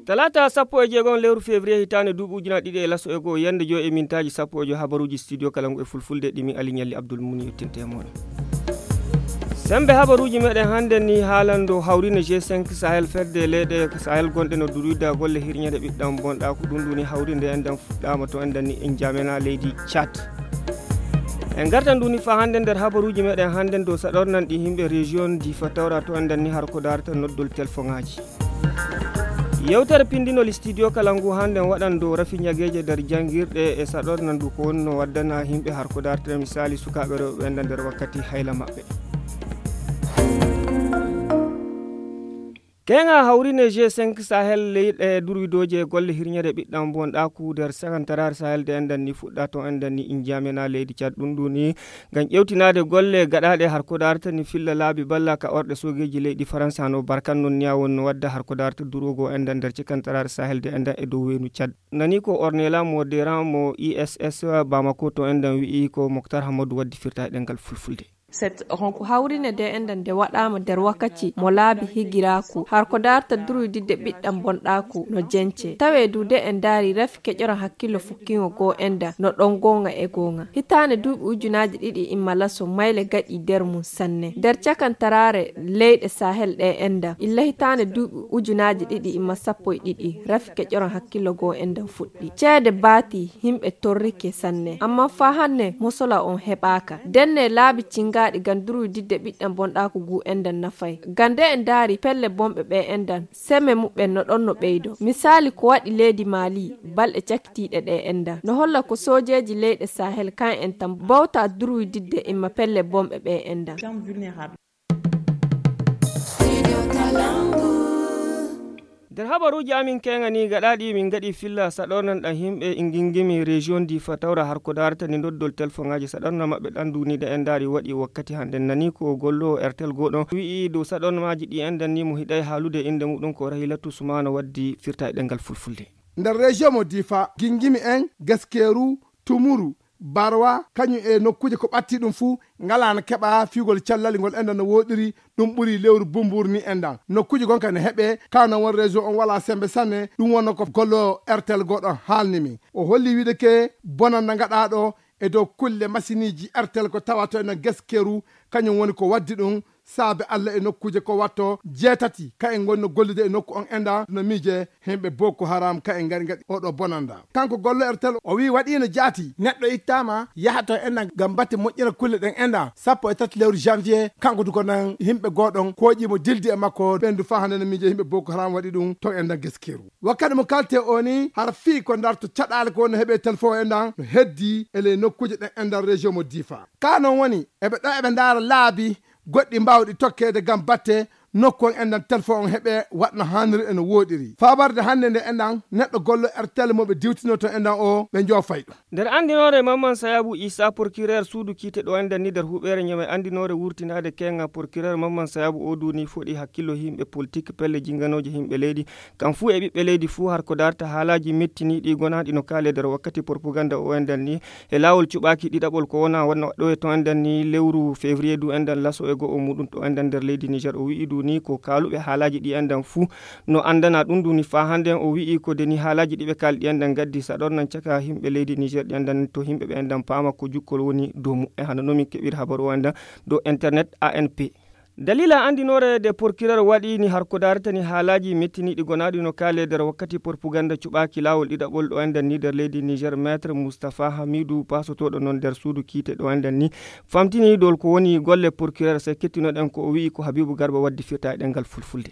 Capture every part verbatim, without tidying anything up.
talata sappo e jeegon lewru février hitande duuɓi ujuna ɗiɗi e lasso e goo yande jo e mintaji sappo e jo habaruji studio kalangu e fulfulde ɗimi Ali Ñalli Abdoul Mouni yettinte moɗon sembe habaruji meɗen hande ni haalando hawrino G cinq Sahel fedde leyɗe Sahel gonɗe no durida golle hirñede ɓiɗɗam bonɗa ko ɗum ɗuni hawrinde enɗan fuɗɗama to enɗan ni en jamena leydi Tchad en gartan duni fa hande nder habaruji meɗen hande do saɗornan ɗi himɓe région Difa tawra to enɗan ni har ko darata noddol téléphone ngaji yewtere pindinol studio kalangu hande waɗan do rafi ñagueje nder jangirɗe e saɗornan du ko wonno waddana himɓe har ko darata misali sukaɓe rewɓe enɗan nder wakkati hayla maɓɓe kenga hawrine G cinq Sahel leyɗe durwidoje golle hirñede ɓiɗɗam bonɗa ku nder sakantarar Sahel de enɗan ni fuɗɗa to enɗan ni injamena leydi Tchad ɗum ɗuni ngam ƴewtinade golle gaɗaɗe har ko darata ni filla laabi balla ka orɗe sogeji leydi France hano barkan non niya wonno wadda har ko darata durogo enɗan nder sakantarar Sahel de enɗan e dow wenu Tchad nani ko Ornella Modéran mo I S S Bamako to enɗan wi'i ko Mokhtar Hamadou waddi firta ɗengal fulfulde set honko hawrine de endan de waɗama nder wakkati mo laabi higiraku har ko darta durudidde ɓiɗɗam bonɗaku no jence tawe dude en daari rafi keƴoran hakkillo fukkingo goo enda no ɗon gonga e gonga hitane duuɓi ujunaji ɗiɗi imma lasso mayle gaɗi nder mum sanne nder cakantarare leyɗe Sahel ɗe enda illa hitane duuɓi ujunaji ɗiɗi imma sappo e ɗiɗi rafi keƴoran hakkillo goo enda fuɗɗi ceede baati himɓe torrike sanne amma fa hanne mosola on heɓaka denne laabi cinga ɗi ganduru didde ɓiɗɗam bonɗaku gu endan nafay gande en daari pelle bomɓe ɓe endan seme muɓɓen no ɗon no ɓeydo misali ko waɗi leydi Mali balɗe caktiɗe ɗe endan no holla ko sojeji leyɗe Sahel kan en tan bawta duru didde imma pelle bomɓe ɓe endan nder habaruji amin kengani gaɗaɗi min gaɗi filla saɗornan ɗan himɓe ingingimi région Difa tawra har ko darata ni doddol téléphone ngaji saɗorna maɓɓe ɗan dunide en daari waɗi wakkati hande nani ko gollo Airtel goɗon wi'i dow saɗornamaji ɗi endan ni mo hiɗay haalude inde muɗum ko Rahilatu Soumana waddi firta e ɗengal fulfulde nder région mo Difa gingimi en Gaskeru Tumuru Barwa kañum e nokkuje ko ɓatti ɗum fuu ngalana keɓa figol callali ngol endan no woɗiri ɗum ɓuri lewru Bumbur ni endan nokkuje gonka ne heɓe kawna won région on wala sembe sanne ɗum wonno ko gollo Airtel goɗon haalnimi o holli wiide ke bonanda gaɗaɗo e dow kulle masiniji Airtel ko tawato eno Gaskeru kañum woni ko waddi ɗum saabe Allah e nokkuje ko watto jeetati ka en gonno gollude e nokku on enda no miije himɓe Boko Haram ka en ngari gaɗi oɗo bonanda kanko gollo Airtel o wi waɗino jaati neɗɗo ittama yahato enna gam batte moƴƴina kulle ɗen enda sappo e tati lewru janvier kanko du ko nan himɓe goɗon koƴimo dildi e makko ɓendu fa hande no miije himɓe Boko Haram waɗi ɗum to enda Gaskeru wakkati mo kalte o ni har fi ko darto caɗale ko wonno heeɓe téléphone endan no heddi ele nokkuje ɗen endan région mo Difa ka non woni eɓe ɗo eɓe ndaara laabi goɗɗi mbawɗi tokkede gam batte nokku on endan téléphone on heɓe watno haniri eno woɗiri fabarde hande nde endan neɗɗo gollo Airtel moɓe diwtino to endan o ɓe joofay ɗum nder andinore Maman Sayabou Issa procureur suudu kiite ɗo endan ni nder huɓere ñame andinore wurtinade kenga procureur Maman Sayabou o duni foɗi hakkillo himɓe politique pelle jinganoje himɓe leydi kam fu e ɓiɓɓe leydi fu har ko darta haalaji mettiniɗi gonaɗi no kaale nder wakkati propaganda o endan ni e lawol cuɓaki ɗiɗaɓol ko wona wonno ɗo e to endan ni lewru février du endan lasso e go o muɗum to endan nder leydi Niger o wi'i du ni ko kaaluɓe haalaji ɗi endan fuu no andana ɗum duni fa hande o wi'i ko deni haalaji ɗiɓe kaali ɗi endan gaddi saɗornan caka himɓe leydi Niger ɗi endan to himɓe ɓe endan paama ko jukkol woni dow muɓɓe hano nomin keɓiri habaru o endan dow internet A N P dalila andinore de procureur waɗi ni har ko daratani haalaji mettiniɗi gonaɗi no kaale nder wakkati propaganda cuɓaki lawol ɗiɗaɓol ɗo endan ni nder leydi Niger maître Moustapha Hamidou pasotoɗo non nder suudu kiite ɗo endan ni famtini dol ko woni golle procureur se kettinoɗen ko o wi'i ko Habibou Garba waddi firta e ɗengal fulfulde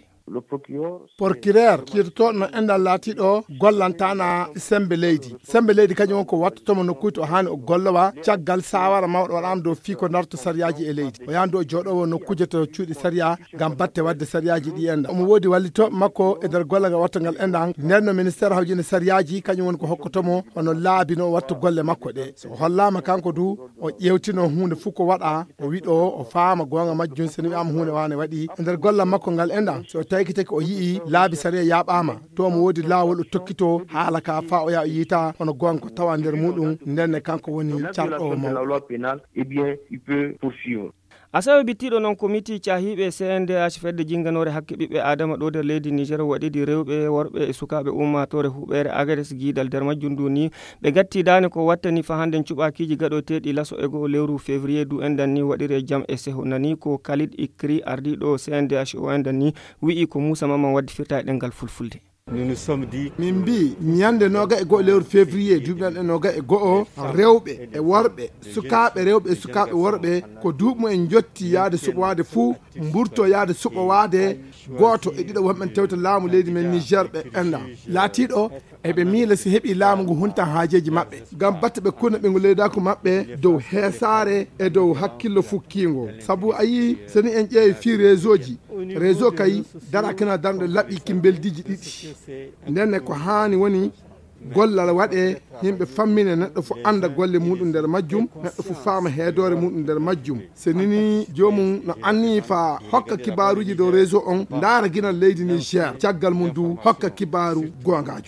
procureur kirto no endal laatiɗo gollantana sembe leydi sembe leydi kañum on ko wattotomo nokkuji to hani o gollowa caggal sawara mawɗo waɗama dow fii ko darto sariyaji e leydi o yahdo jooɗowo nokkuje to cuuɗi sariya gam batte wadde sariyaji ɗi enda omo woodi wallito makko e nder golle ngal watta ngal endan nden no ministére hawjinde sariyaji kañum woni ko hokkotomo ono laabi no watta golle makko ɗe so hollama kanko du o ƴewtino hunde fof ko waɗa o wiɗo o faama gonga majjum so wiyama hunde wane waɗi e nder golle makko ngal endan so tawi taki o yii laabi sariya yaɓama to mo woodi laawol o tokkito haala ka fa o ya o yiita hono gonga ko tawa nder muɗum ndenne kanko woni carɗo mawɗo asawe bittiɗo noon komiti cahiɓe C N D H fedde jinganore hakke ɓiɓɓe adama ɗo nder leydi Niger waɗidi rewɓe worɓe e sukaɓe ummatore huɓere Agades Guidal nder majjum ndu ni ɓe gatti dane ko wattani fa handen cuɓakiji gaɗoteɗi laso e goo lewru février du endan ni waɗire jaam e seho nani ko Khalid Ikri ardiɗo C N D H o endan ni wi'i ko Moussa Maman waddi firta e ɗengal fulfulde. min mbi ñande noga e goho lewru février duuɓi noga e goho rewɓe e worɓe sukaɓe rewɓe e sukaɓe worɓe ko duuɓi en jotti yaade suɓowade fuu mburto yaade suɓowade goto e ɗiɗo wonɓen tewta laamu leydi men Niger ɓe enda laatiɗo eɓe miila si heeɓi laamu ngu hunta haajeji maɓɓe ngam batte ɓe kunna ɓe ngo leydako maɓɓe dow heesare e dow hakkillo fukkingo saabu a yii soni en ƴeewi fi réseau ji réseau kay darakina darde laaɓi kimbelɗiji ɗiɗi ndenne ko hani woni gollal waɗe yimɓe fammine neɗɗo fo anda golle muɗum nder majjum neɗɗo fo faama heedore muɗum nder majjum so nini jomum no anni fa hokka kibaruji dow réseau on ndaara guinal leydi Niger caggal mum du hokka kibaru gongajo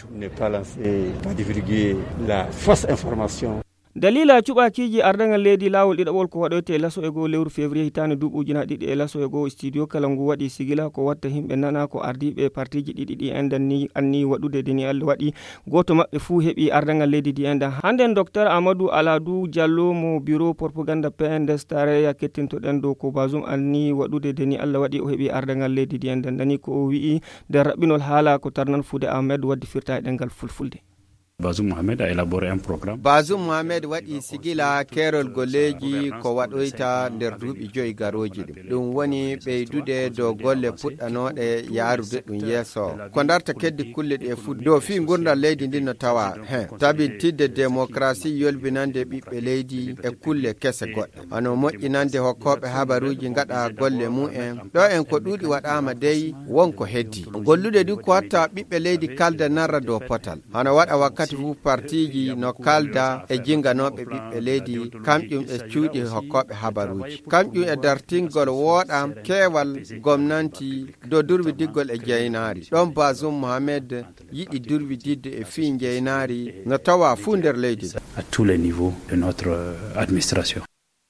dalila cuɓakiji ardangal leydi lawol ɗiɗaɓol ko waɗoyte laso e goo lewru février hitande duuɓi ujunaje ɗiɗi e laso e goo studio kala ngu waɗi sigila ko watta himɓe nana ko ardiɓe partiji ɗiɗi ɗi endan ni anni waɗude deni Allah waɗi goto mabɓe fuu heeɓi ardangal leydi di endan handen docteur Amadou Aladou Diallo mo bureau propaganda P N D S tareya kettintoɗen dow ko Bazoum anni waɗude deni Allah waɗi o heeɓi ardangal leydi di endan nani ko o wi'i nder raɓɓinol haala ko Tarnan Foude Ahmed waddi firta e ɗengal fulfulde. Bazoum Mohamed a élaboré un programme. Bazoum Mohamed waɗi sigila kerol golleji ko waɗoyta nder duuɓi joyi garoji ɗum ɗum woni ɓeydude dow golle puɗɗanoɗe yaarude ɗum yeeso ko darta keddi kulle ɗe fuu dow fi gurdal leydi ndi no tawa hen tabintidde démocratie yolbinande ɓiɓɓe leydi e kulle kese goɗɗe hono moƴƴinande hokkoɓe habaruji gaɗa golle mu'en ɗo en ko ɗuuɗi waɗama dey wonko heddi gollude ɗi ko watta ɓiɓɓe leydi kalda narra dow potal hono waɗa wakkati fu partiji no kalda e jinganoɓe ɓiɓɓe leydi kamƴum e cuuɗi hokkoɓe habaruji kamƴum e dartingol wooɗam keewal gomnanti dow durwidiggol e jeynari ɗon Bazoum Mohamed yiɗi durwididde e fii jeynari no tawa fuu nder leydi à tous les niveaux de notre administration.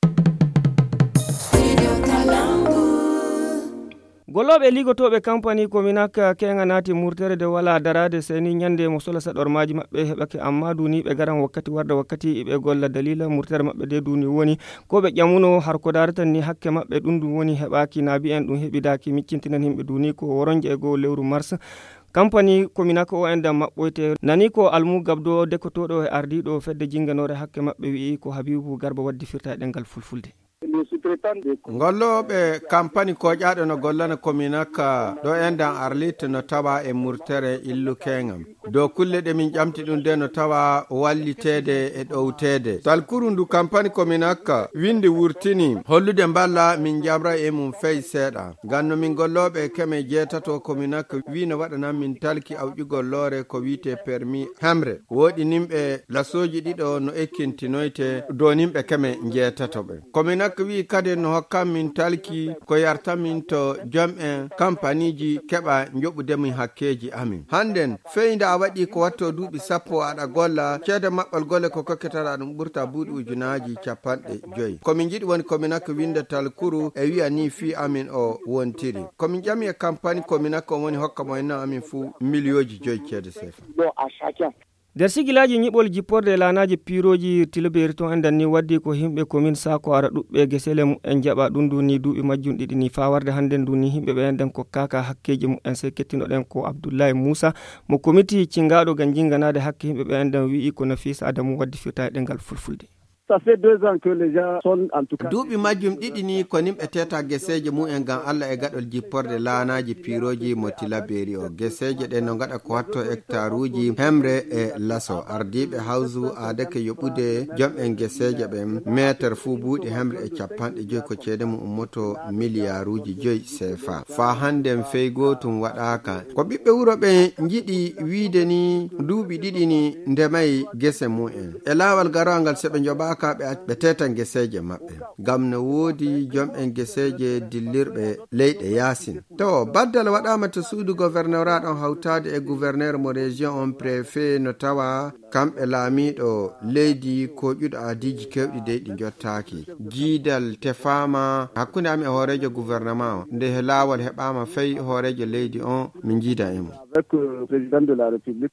golloɓe ligotoɓe campagne Cominac kenga naati murtere de wala darade seni nyande mo sola saɗormaji maɓɓe heɓake amma duni ɓe garan wakkati warda wakkati ɓe golla dalila murtere maɓɓe de duni woni ko ɓe ƴamuno har ko daratan ni hakke maɓɓe ɗum ɗum woni heɓaki naabi en ɗum heɓidaki miccintinan himɓe duni ko woronje e goo lewru mars campagne Cominac o enda maɓɓoyte nani ko Almou Gabdo dekotoɗo e ardiɗo fedde jinganore hakke maɓɓe wi'i ko Habibou Garba waddi firta e ɗengal fulfulde. golloɓe campagne koƴaɗo no gollana Cominac ɗo endan Arlit no tawa e murtere illu kengam dow kulle ɗe min ƴamti ɗum de no tawa wallitede e ɗowtede talkuru ndu campagne Cominac windi wurtini hollude mballa min jabra e mum fey seeɗa ganno min golloɓe keme jeetato Cominac wi no waɗanan min talki awƴugol loore ko wiite permis hemre woɗi nimɓe lasoji ɗiɗo no ekkintinoyte dow nimɓe keme jeetatoɓe Cominac wi kadi no hokkam min talki ko yarta min to jom en campagne ji keɓa joɓude min hakkeji amin hannden feyde a waɗi ko watto duuɓi sappo aɗa golla ceede maɓɓal golle ko kokketata ɗum ɓurta buuɗi ujunaji capanɗe joyi komin jiɗi woni Cominac winde talkuru e wiya ni fi amin o wontiri komin ƴami e campagne Cominac o woni hokka moyenna amin fuu millioji joyi ceede sefa nder sigilaji ñiɓol jipporde lanaji piroji tilberi to endan ni waddi ko himɓe commune Sako ara ɗuɓɓe gesele mu en jaɓa ɗum du ni duuɓi majjum ɗiɗi ni fa warde hande ndu ni himɓe ɓe endan ko kaka hakkeji mu en se kettinoɗen ko Abdoulaye Moussa mo comité cingaɗo gam jinganade hakke himɓe ɓe endan wi'i ko Nafisa Adamu waddi firta e ɗengal fulfulde. Ça fait deux ans que les gens sont en tout cas. duuɓi majjum ɗiɗi ni ko nimɓe teta geseje mumen gam Allah e gaɗol jipporde laanaji piroji mo Tilaberi o geseje ɗe no gaɗa ko watto hectare uji hemre e laso ardiɓe hawsu adake yoɓude jom en geseje ɓen métre fuu buuɗi hemre e capanɗe joyi ko ceede mum ummoto milliard uji joyi C F A fa handen fey gotum waɗaka ko ɓiɓɓe wuro ɓe jiiɗi wiide ni duuɓi ɗiɗi ni ndemayi gese mumen e laawal garogal seɓe joɓaka saka ɓe tetan geseje maɓɓe ngam no woodi jom'en geseje dillirɓe leyɗe yasin. To baddal waɗama to suudu gouverneur ɗon hawtade e gouverneur mo région on préfet no tawa kamɓe laamiɗo leydi ko ƴuɗo adiji kewɗi dey ɗi jottaki. Jiidal tefama hakkunde am e hoorejo gouvernement o nde he laawol heɓama fey hoorejo leydi on min jiida emo. Avec le président de la République.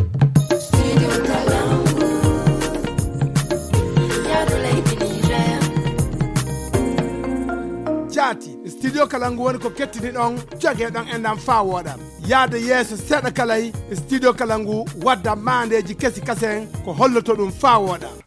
Jati studio Kalangu woni ko kettini ɗon jogue ɗon enɗam fa woɗam yaade yeeso seeɗa kalay studio Kalangu wadda mandeji kesi kasen ko holloto ɗum fa woɗam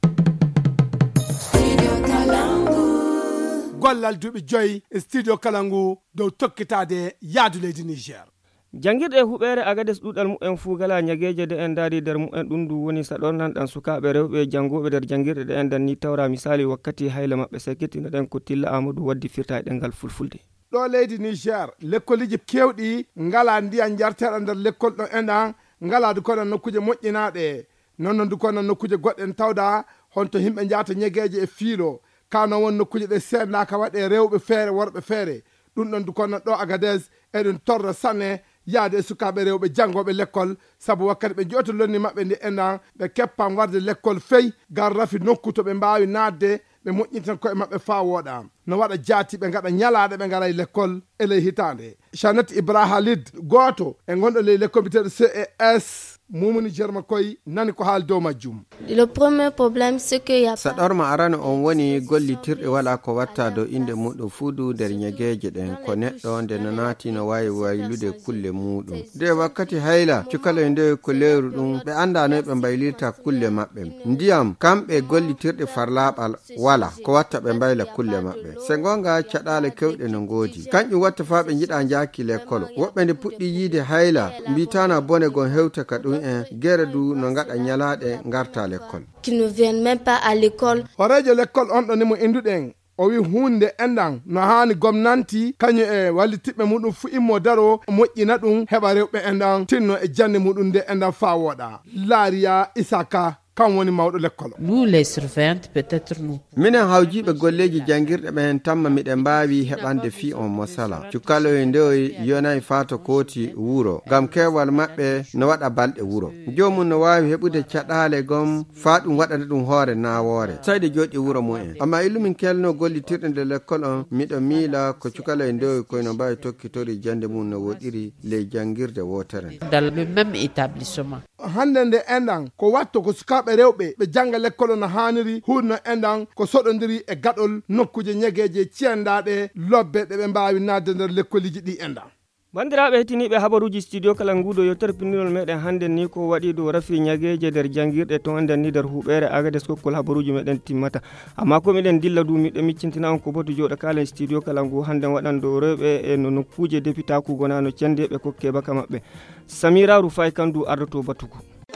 gollal duuɓi joyyi studio Kalangu dow tokkitade yaadu leydi Niger. Jangirɗe huɓere Agades ɗuɗal mu'en fu gala ñageje de en daari nder mu'en ɗum ndu woni saɗornan ɗan sukaɓe rewɓe jangoɓe nder jangirɗe ɗe en dan ni tawra misali wakkati hayla maɓɓe sekkitino ɗen ko Tilla Amadou waddi firta e ɗengal fulfulde. ɗo leydi Niger lekkoliji kewɗi ngala ndiyan jarteɗa nder lekkol ɗo enɗan ngaladu kono nokkuje moƴƴinaɗe nonnon du kono nokkuje goɗɗen tawda honto himɓe jata ñageje e fiilo kano won nokkuje ɗe sennaka waɗe rewɓe feere worɓe feere ɗum ɗon du kono ɗo Agades eɗen torra sanne yaade e sukaɓe rewɓe jangoɓe l'école sabu wakkati ɓe jooto lonni maɓɓe ndi enɗan ɓe keppan warde l'école fey gar rafi nokku to ɓe mbawi nadde ɓe moƴƴintan koye maɓɓe fa woɗa no waɗa jaati ɓe gaɗa ñalaɗe ɓe gara e l'école e ley hitande. Chanette Ibrahima Lid goto e gonɗo ley l'école biteɗo C E S mumuni jerma koy nani ko haal dow majjum. Le premier problème c'est que ya saɗorma arano on woni gollitirɗe wala ko watta dow inde muɗum fuudu nder ñageje ɗen ko neɗɗo nde no naati no wawi waylude kulle muɗum nde wakkati hayla cukaloe nde ko lewru ɗum ɓe anda noy ɓe mbaylirta kulle maɓɓe ndiyam kamɓe gollitirɗe farlaɓal wala ko watta ɓe mbayla kulle maɓɓe se gonga caɗale kewɗe no goodi kanƴum watta fa ɓe jiɗa jaaki l'école woɓɓe nde puɗɗi yiide hayla mbitana bone gon hewta ka ɗum en gere du no gaɗa ñalaɗe garta l'école qui ne viennent même pas à l'école. horejo l'école on ɗo nimo induɗen o wi hunde enɗan no hani gomnanti kañum e wallitiɓɓe muɗum fu immo daro moƴƴina ɗum heɓa rewɓe enɗan tinno e jande muɗum nde enɗan fa woɗa. Laria Isaka kan woni mawɗo l'école. Nous les surveillantes peut-être nous. Minen hawjiɓe golleji jangirɗe ɓen tamma miɗen mbawi heɓande fi on mosala cukaloye ndeoy yonayi fata kooti wuro gam kewal maɓɓe no waɗa balɗe wuro jomum no wawi heɓude caɗale gom fa ɗum waɗana ɗum hoore nawore sayde joɗi wuro mumen amma illumin kelno gollitirɗe nde l'école on miɗo miila ko cukaloye ndeoy koyno mbawi tokkitori jande mum no woɗiri ley jangirde wotere dans le même établissement. hande nde enɗan ko watto ko sukaɓe rewɓe ɓe janga l'école no haniri hunno enɗan ko soɗodiri e gaɗol nokkuje ñagueje ciyandaɗe lobbe ɗe ɓe mbawi nadde nder l'écoliji ɗi enɗan. bandiraɓe hetiniɓe habaruji studio Kalangudo yo terpinirol meɗen hande ni ko waɗi dow rafi ñagueje nder jangirɗe to enden ni nder huɓere Agades kokkol habaruji meɗen timmata amma ko miɗen dilla du miɗo miccintina on ko boto joɗo kalen studio Kalangu hande waɗan dow rewɓe e no nokkuje dépitaku gona no cendeɓe kokke baka maɓɓe Samira Rufai kandu ardoto batuko.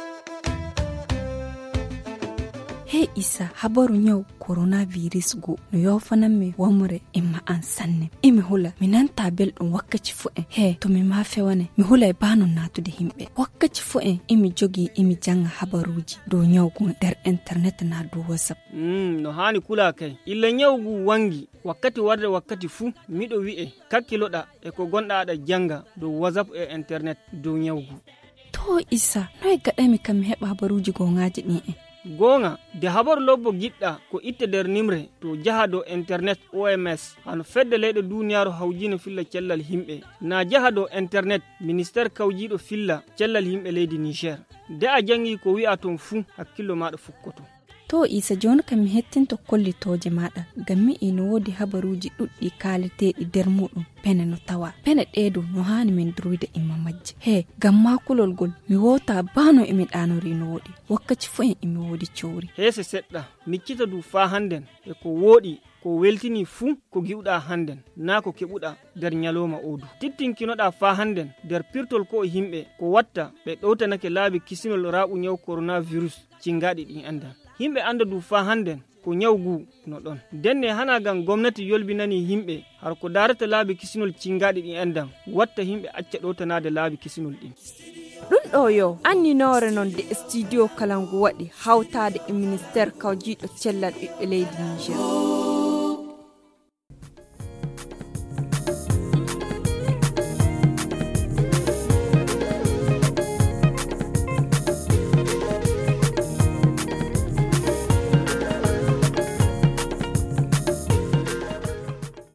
Hey Isa, habaru nyau coronavirus go no yofanan me wamure imma an sanne imi hula minanta belɗum wakkaci fu en he to mi ma fewane mi hula e bano natude himɓe wakkaci fu en imi jogi imi janga habaruji dow nyawgu nder internet na dow whatsapp. Mm, no hani kula kay illa nyawgu wangi wakkati warde wakkati fu miɗo wi'e kakkiloɗa e ko gonɗa aɗa janga dow whatsapp e internet dow nyawgu. To Isa, noy gaɗami kam mi heɓa habaruji gongaji ɗin en. gonga de habar lobbo giɗɗa ko itte nder nimre to jaha dow internet O M S hano fedde leyɗe duniyaru hawjino filla cellal himɓe na jaha dow internet ministére kawjiɗo filla cellal himɓe leydi Niger de a jangi ko wi'a ton fuu hakkillo maɗa fukkoto. To Isa joni kam mi hettinto kollitoje maɗa ngam mi ino wodi habaruji ɗuɗɗi kaleteɗi nder muɗum pene no tawa pene ɗeɗo no hani min druide imma majje he ngam makulol gol mi wota bano emi ɗanori no woɗi wakkati fu en emi wodi cowri hese seɗɗa miccita du fa handen e ko woɗi ko weltini fuu ko giwɗa handen na ko keɓuɗa nder ñaloma odu tittinkinoɗa fa handen nder pirtol ko e himɓe ko watta ɓe ɗowtanake laabi kisinol raɓu ñaw coronavirus cingaɗi ɗin andan himɓe anda du fa handen ko nyawgu no ɗon denne hana gam gomnati yolbinani himɓe har ko darata laabi kisinol cingaɗi ɗin endan watta himɓe acca ɗowtanade laabi kisinol ɗin ɗum ɗo yo anninore non de studio kalangu waɗi hawtade e ministére kawjiɗo cellal ɓiɓɓe leydi Niger.